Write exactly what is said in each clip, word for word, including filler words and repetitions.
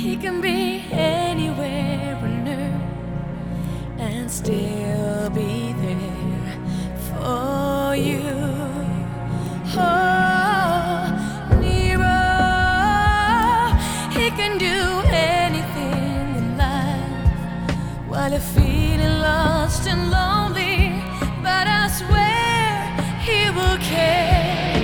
He can be anywhere on earth and still be there for you. Oh, Nero, he can do anything in life while you're feeling lost and lonely, but I swear he will care.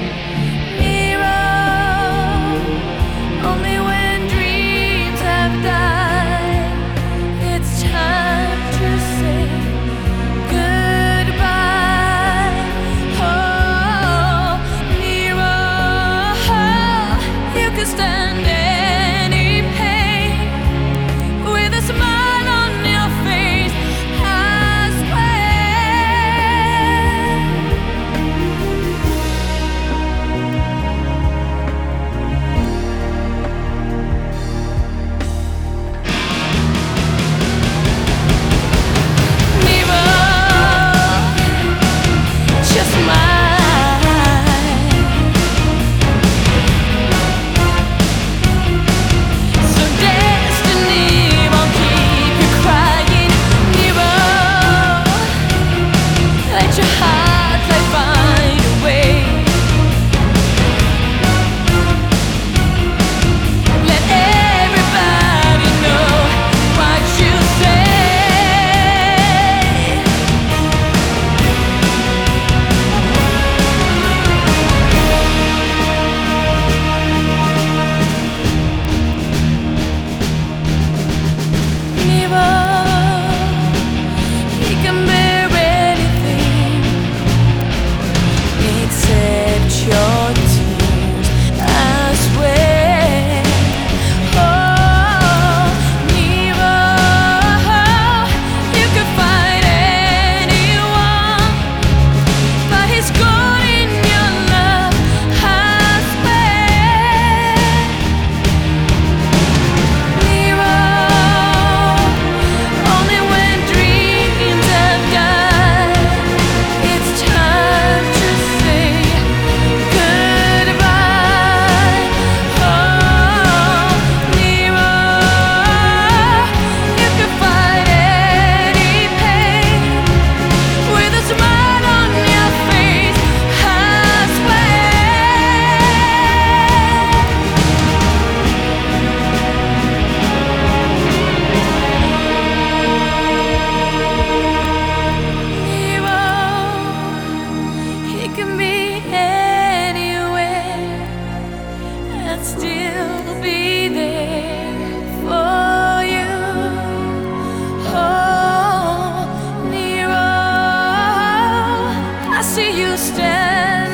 Still be there for you. Oh, Nero, I see you stand